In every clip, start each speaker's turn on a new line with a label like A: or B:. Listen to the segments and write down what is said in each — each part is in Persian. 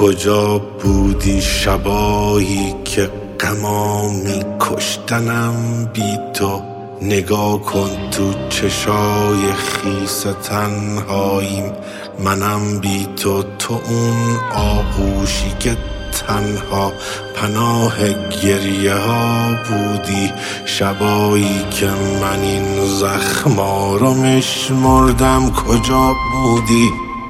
A: کجا بودی شبایی که غما می‌کشتنم بی تو؟ نگاه کن تو چشای خیس تنهاییم، منم بی تو، تو اون آغوشی که تنها پناه گریه ها بودی. شبایی که من این زخما رو میشمردم کجا بودی؟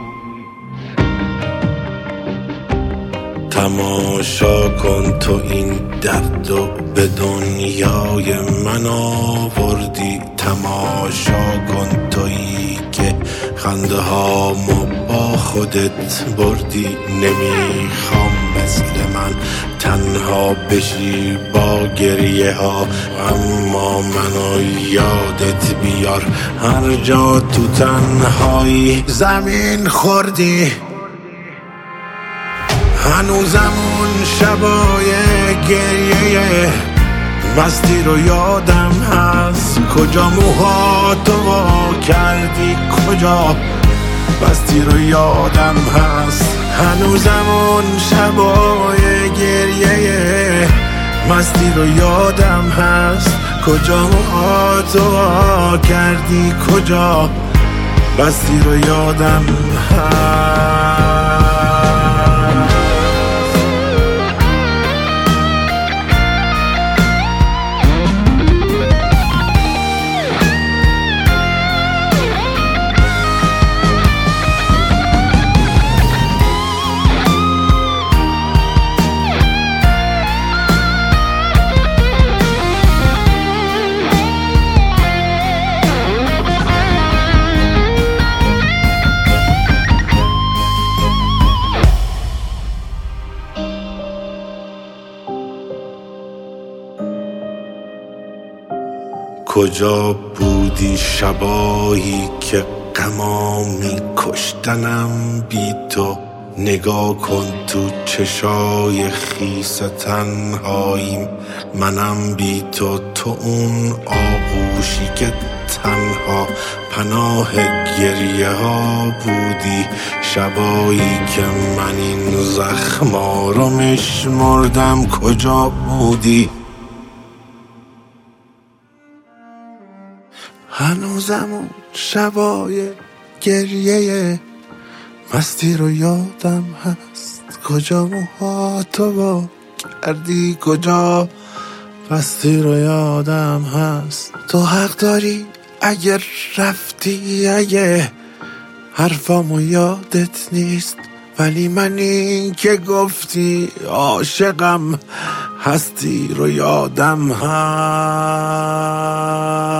A: تماشا کن تو این درد و به دنیای من آوردی. تماشا کن تویی که خنده هامو با خودت بردی. نمیخوام مثل من تنها بشی با گریه ها، اما منو یادت بیار هر جا تو تنهایی زمین خوردی. هنوزم اون شبای گریه مستی رو یادم هست. کجا موهاتو وا کردی، کجا مستی رو یادم هست. هنوزم اون شبای گریه مستی رو یادم هست. کجا موهاتو وا کردی، کجا مستی رو یادم هست. کجا بودی شبایی که غما می‌کشتنم بی تو؟ نگاه کن تو چشای خیس تنهاییم، منم بی تو، تو اون آغوشی که تنها پناه گریه ها بودی. شبایی که من این زخما رو میشمردم کجا بودی؟ هنوزم اون شبای گریه مستی رو یادم هست. کجا موهاتو وا کردی، کجا مستی رو یادم هست. تو حق داری اگر رفتی، اگه حرفامو یادت نیست، ولی من این که گفتی عاشقم هستی رو یادم هست.